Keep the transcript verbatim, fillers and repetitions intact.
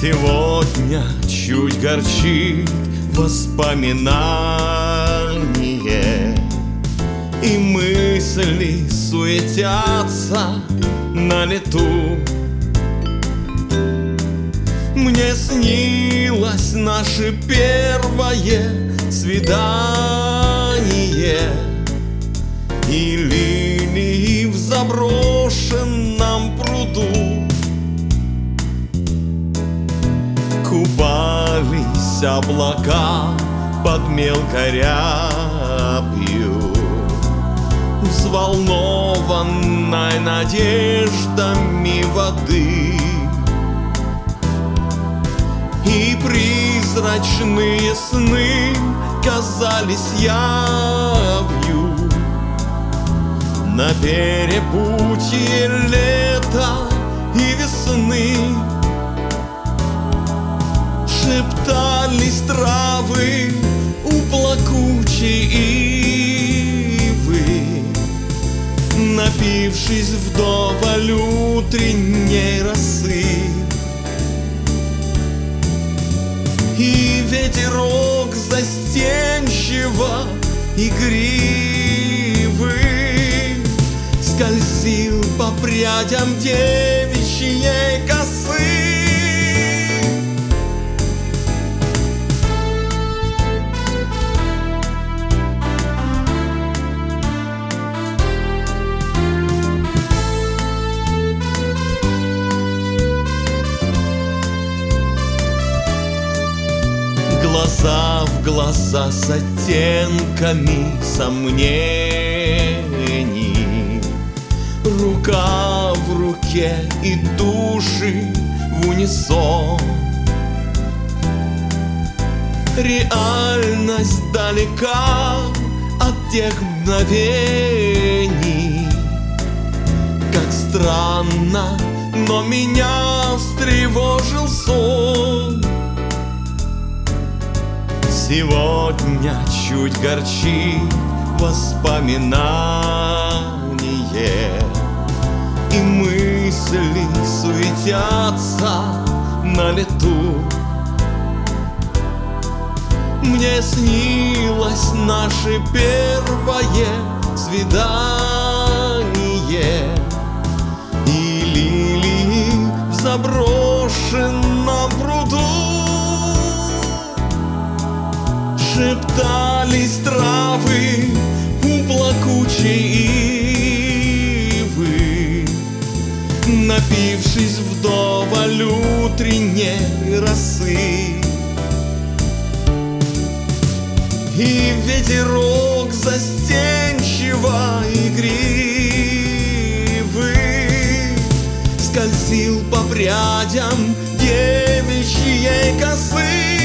Сегодня чуть горчит воспоминание, и мысли суетятся на лету. Мне снилось наше первое свидание и лилии в заброшенном пруду. Купались облака под мелкой рябью, взволнованной надеждами воды. И призрачные сны казались явью на перепутье лета и весны. Шептались травы у плакучей ивы, напившись вдоволь утренней росы. И ветерок застенчиво игривый скользил по прядям девичьей косы. Глаза в глаза с оттенками сомнений, рука в руке и души в унисон. Реальность далека от тех мгновений. Как странно, но меня встревожил сон. Сегодня чуть горчит воспоминание, и мысли суетятся на лету. Мне снилось наше первое свидание и лилии в заброшенном пруду. Шептались травы у плакучей ивы, напившись вдоволь утренней росы. И ветерок застенчиво игривый скользил по прядям девичьей косы.